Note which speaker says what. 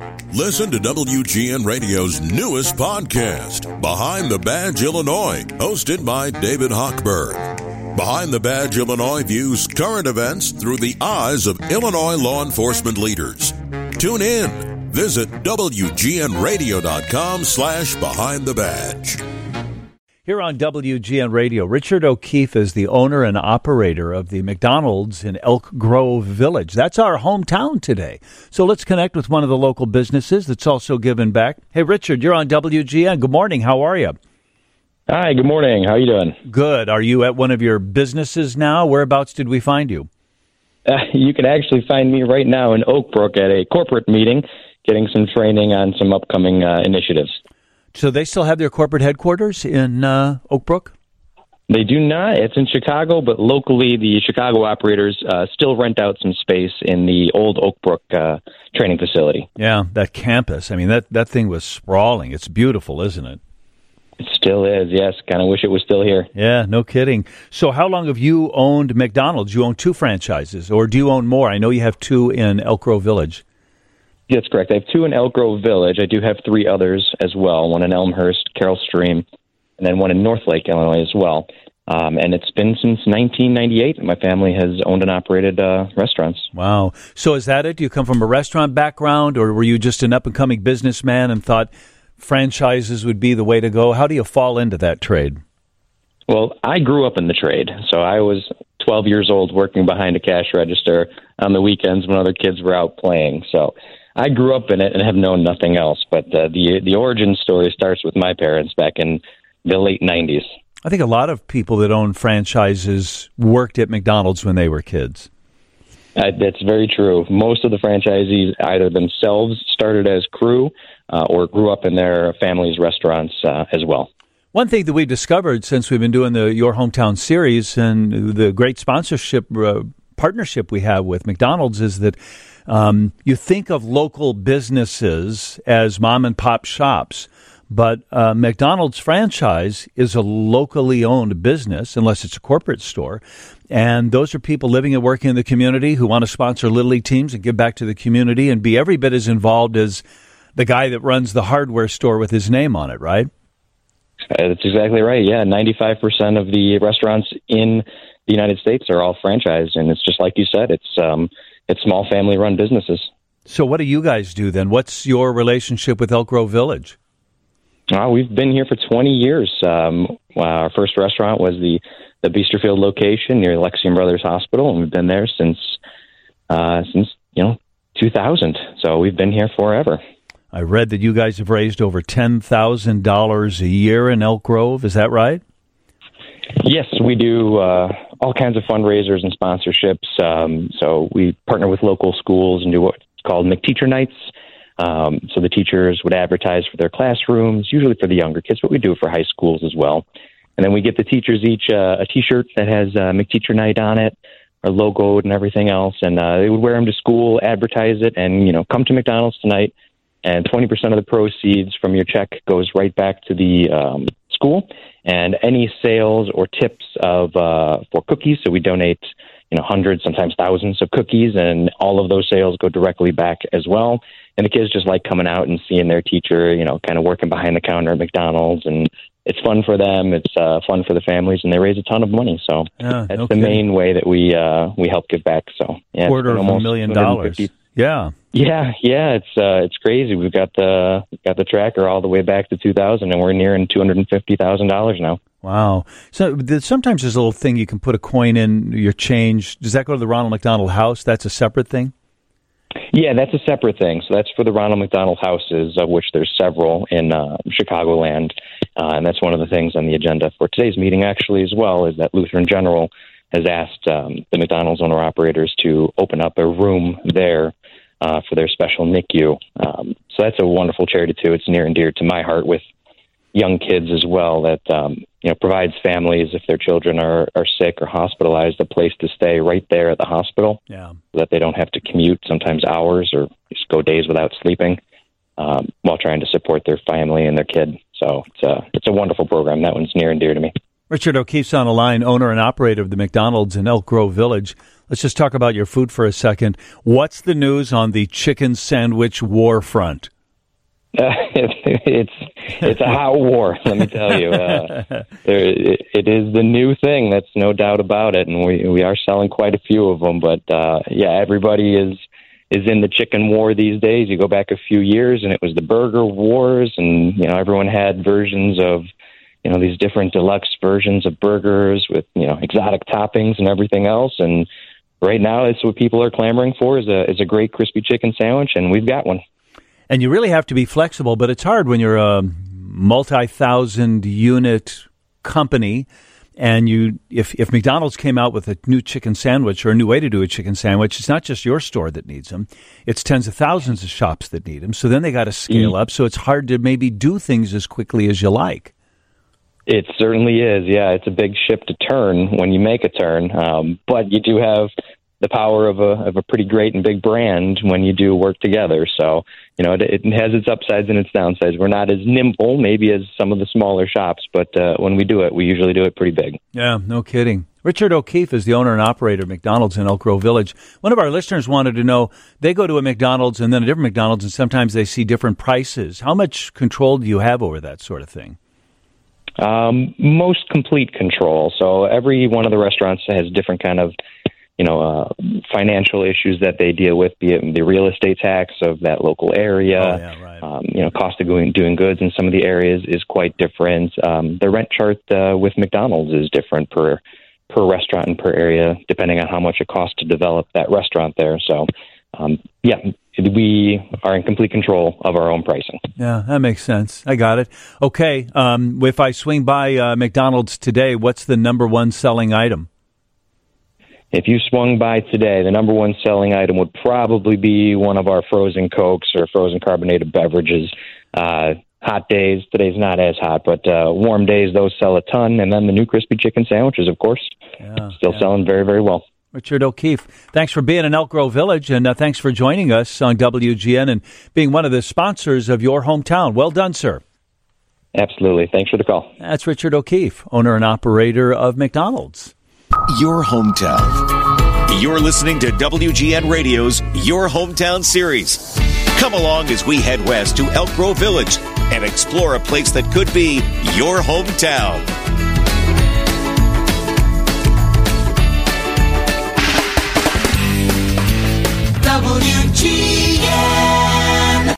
Speaker 1: Listen to WGN Radio's newest podcast, Behind the Badge Illinois, hosted by David Hochberg. Behind the Badge Illinois views current events through the eyes of Illinois law enforcement leaders. Tune in. Visit WGNRadio.com/Behind the Badge.
Speaker 2: Here on WGN Radio, Richard O'Keefe is the owner and operator of the McDonald's in Elk Grove Village. That's our hometown today. So let's connect with one of the local businesses that's also giving back. Hey, Richard, you're on WGN. Good morning. How are you?
Speaker 3: Hi, good morning. How are you doing?
Speaker 2: Good. Are you at one of your businesses now? Whereabouts did we find you?
Speaker 3: You can actually find me right now in Oak Brook at a corporate meeting, getting some training on some upcoming initiatives.
Speaker 2: So they still have their corporate headquarters in Oak Brook?
Speaker 3: They do not. It's in Chicago, but locally the Chicago operators still rent out some space in the old Oak Brook training facility.
Speaker 2: Yeah, that campus. I mean, that thing was sprawling. It's beautiful, isn't it?
Speaker 3: It still is, yes. Kind of wish it was still here.
Speaker 2: Yeah, no kidding. So how long have you owned McDonald's? You own 2 franchises, or do you own more? I know you have 2 in Elk Grove Village.
Speaker 3: That's correct. I have 2 in Elk Grove Village. I do have 3 others as well, one in Elmhurst, Carroll Stream, and then one in Northlake, Illinois as well. And it's been since 1998 that my family has owned and operated restaurants.
Speaker 2: Wow. So is that it? Do you come from a restaurant background, or were you just an up-and-coming businessman and thought franchises would be the way to go? How do you fall into that trade?
Speaker 3: Well, I grew up in the trade. So I was 12 years old working behind a cash register on the weekends when other kids were out playing. So I grew up in it and have known nothing else. But the origin story starts with my parents back in the late 90s.
Speaker 2: I think a lot of people that own franchises worked at McDonald's when they were kids.
Speaker 3: That's very true. Most of the franchisees either themselves started as crew or grew up in their family's restaurants as well.
Speaker 2: One thing that we've discovered since we've been doing the Your Hometown series and the great sponsorship partnership we have with McDonald's is that you think of local businesses as mom and pop shops, but McDonald's franchise is a locally owned business, unless it's a corporate store. And those are people living and working in the community who want to sponsor Little League teams and give back to the community and be every bit as involved as the guy that runs the hardware store with his name on it, right?
Speaker 3: That's exactly right. Yeah, 95% of the restaurants in the United States are all franchised, and it's just like you said, it's small family-run businesses.
Speaker 2: So what do you guys do then? What's your relationship with Elk Grove Village?
Speaker 3: We've been here for 20 years. Our first restaurant was the Biesterfield location near Lexium Brothers Hospital, and we've been there since 2000. So we've been here forever.
Speaker 2: I read that you guys have raised over $10,000 a year in Elk Grove. Is that right?
Speaker 3: Yes, we do all kinds of fundraisers and sponsorships. So we partner with local schools and do what's called McTeacher Nights. So the teachers would advertise for their classrooms, usually for the younger kids, but we do it for high schools as well. And then we get the teachers each a T-shirt that has McTeacher Night on it, or logoed and everything else. And they would wear them to school, advertise it, and, come to McDonald's tonight. And 20% of the proceeds from your check goes right back to the school. And any sales or tips for cookies, so we donate, hundreds, sometimes thousands of cookies, and all of those sales go directly back as well. And the kids just like coming out and seeing their teacher, kind of working behind the counter at McDonald's, and it's fun for them. It's fun for the families, and they raise a ton of money. So that's the main way that we help give back. So yeah,
Speaker 2: $250,000. Yeah.
Speaker 3: It's crazy. We've got the tracker all the way back to 2000, and we're nearing $250,000 now.
Speaker 2: Wow. So sometimes there's a little thing you can put a coin in your change. Does that go to the Ronald McDonald House? That's a separate thing?
Speaker 3: Yeah, that's a separate thing. So that's for the Ronald McDonald Houses, of which there's several in Chicagoland. And that's one of the things on the agenda for today's meeting, actually, as well, is that Lutheran General has asked the McDonald's owner-operators to open up a room there for their special NICU. So that's a wonderful charity, too. It's near and dear to my heart with young kids as well, that provides families, if their children are sick or hospitalized, a place to stay right there at the hospital, so that they don't have to commute sometimes hours or just go days without sleeping while trying to support their family and their kid. So it's a wonderful program. That one's near and dear to me.
Speaker 2: Richard O'Keefe's on the line, owner and operator of the McDonald's in Elk Grove Village. Let's just talk about your food for a second. What's the news on the chicken sandwich war front?
Speaker 3: It's a hot war, let me tell you. It is the new thing. That's no doubt about it, and we are selling quite a few of them. But everybody is in the chicken war these days. You go back a few years, and it was the burger wars, and everyone had versions of these different deluxe versions of burgers with exotic toppings and everything else. And right now, it's what people are clamoring for is a great crispy chicken sandwich, and we've got one.
Speaker 2: And you really have to be flexible, but it's hard when you're a multi-thousand unit company. And if McDonald's came out with a new chicken sandwich or a new way to do a chicken sandwich, it's not just your store that needs them. It's tens of thousands of shops that need them. So then they got to scale up. So it's hard to maybe do things as quickly as you like.
Speaker 3: It certainly is. Yeah, it's a big ship to turn when you make a turn. But you do have the power of a pretty great and big brand when you do work together. So, it has its upsides and its downsides. We're not as nimble maybe as some of the smaller shops, but when we do it, we usually do it pretty big.
Speaker 2: Yeah, no kidding. Richard O'Keefe is the owner and operator of McDonald's in Elk Grove Village. One of our listeners wanted to know, they go to a McDonald's and then a different McDonald's, and sometimes they see different prices. How much control do you have over that sort of thing?
Speaker 3: Most complete control. So every one of the restaurants has different kind of financial issues that they deal with, be it the real estate tax of that local area.
Speaker 2: Oh, yeah, right.
Speaker 3: Cost of doing goods in some of the areas is quite different. The rent chart with McDonald's is different per restaurant and per area, depending on how much it costs to develop that restaurant there. So, we are in complete control of our own pricing.
Speaker 2: Yeah, that makes sense. I got it. Okay, if I swing by McDonald's today, what's the number one selling item?
Speaker 3: If you swung by today, the number one selling item would probably be one of our frozen Cokes or frozen carbonated beverages. Hot days, today's not as hot, but warm days, those sell a ton. And then the new crispy chicken sandwiches, of course, still selling very, very well.
Speaker 2: Richard O'Keefe, thanks for being in Elk Grove Village, and thanks for joining us on WGN and being one of the sponsors of your hometown. Well done, sir.
Speaker 3: Absolutely. Thanks for the call.
Speaker 2: That's Richard O'Keefe, owner and operator of McDonald's.
Speaker 4: Your hometown. You're listening to WGN Radio's Your Hometown series. Come along as we head west to Elk Grove Village and explore a place that could be your hometown.
Speaker 5: WGN